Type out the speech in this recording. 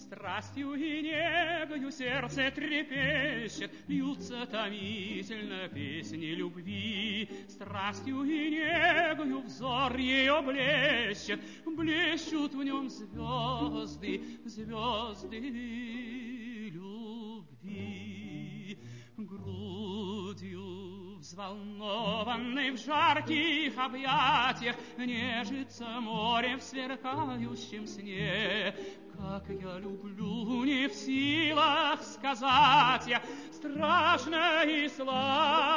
Страстью и негою сердце трепещет, льются томительно песни любви. Страстью и негою взор ее блещет, блещут в нем звезды, звезды любви. Грудью взволнованной в жарких объятиях нежится море в сверкающем сне. Как я люблю, не в силах сказать я, страшно и сладко